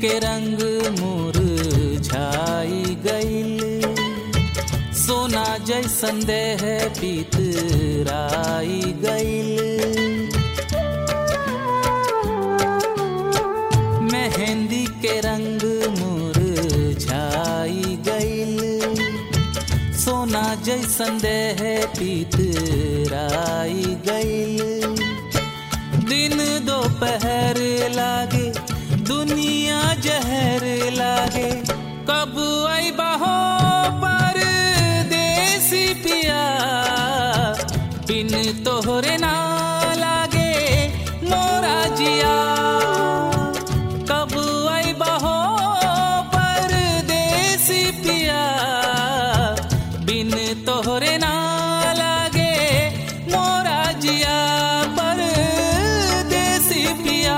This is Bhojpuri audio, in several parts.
के रंग मुरझाई गइल, सोना जैसन देह पितराई गइल। मेहंदी के रंग मुरझाई गइल, सोना जैसन देह पितराई गइल। दिन दोपहर लागे दुनिया जहर लागे, कब आइबा हो परदेसी पिया, बिन तोहरे ना लागे मोरा जिया। कब आइबा हो परदेसी पिया, बिन तोहरे ना लागे मोरा जिया, परदेसी पिया।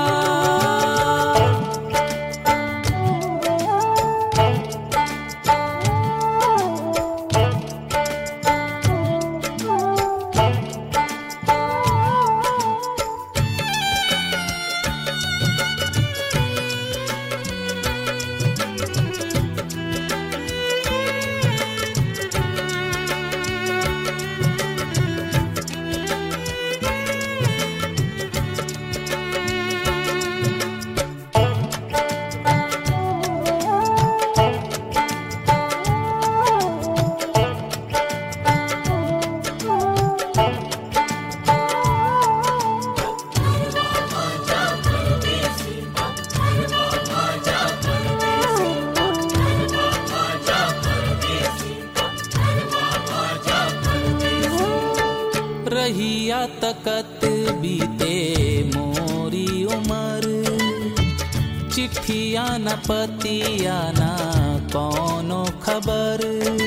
रहिया तकत बीते मोरी उमर, चिट्ठिया न पतिया न कौनो खबर।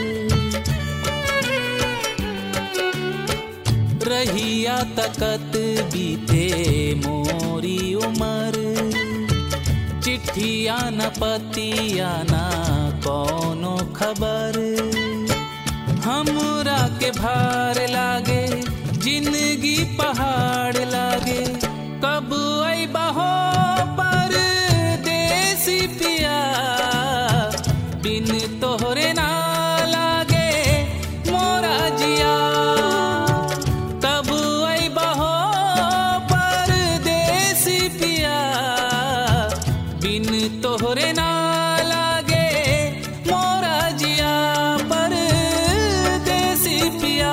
रहिया तकत बीते मोरी उमर, चिट्ठिया न पतिया न कौनो खबर। हमरा के भार लागे जिंदगी पहाड़ लागे, कब आइबा हो परदेसी पिया, बिन तोहरे ना लागे मोरा जिया। कब आइबा हो परदेसी पिया, बिन तोहरे ना लागे मोरा जिया, परदेसी पिया।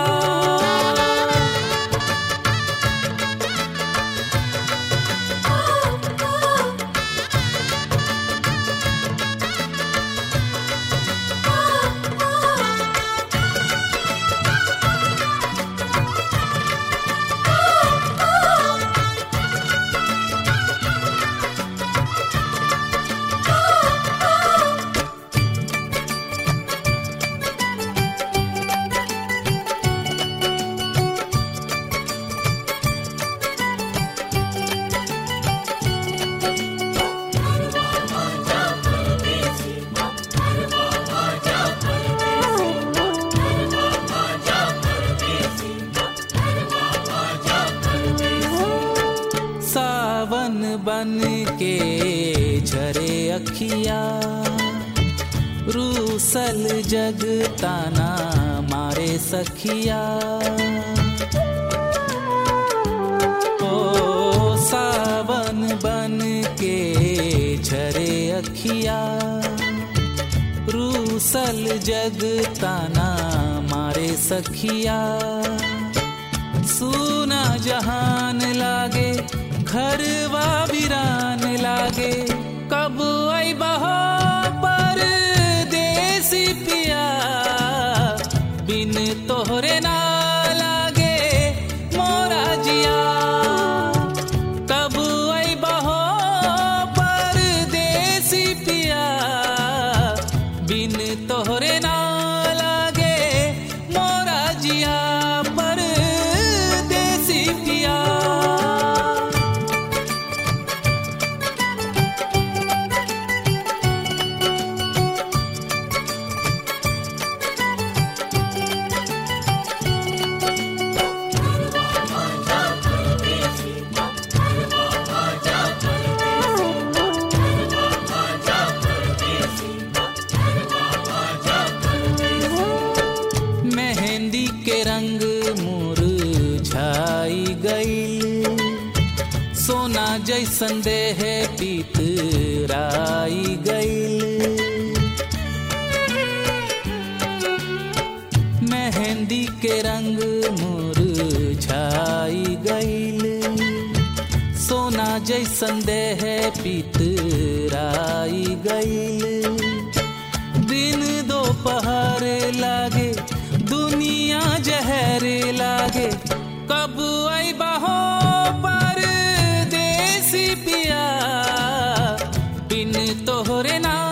सावन बन के झरे अखिया, रूसल जग ताना मारे सखिया। ओ सावन बन के झरे अखिया, रूसल जग ताना मारे सखिया। सूना जहान लागे घरवा वीरान लागे, कब आइबा हो परदेसी पिया, बिन तोहरे ना लागे मोरा जिया। कब आइबा हो परदेसी पिया, बिन तोहरे ना लागे मोरा जिया, परदेसी पिया। जैसन देह पीत राई गईल, मेहंदी के रंग मुरझाई गईल, सोना जैसन देह पीत राई गईल। दिन दोपहर लागे दुनिया जहर लागे, कब आइबा हो परदेसी पिया, बिन तोहरे ना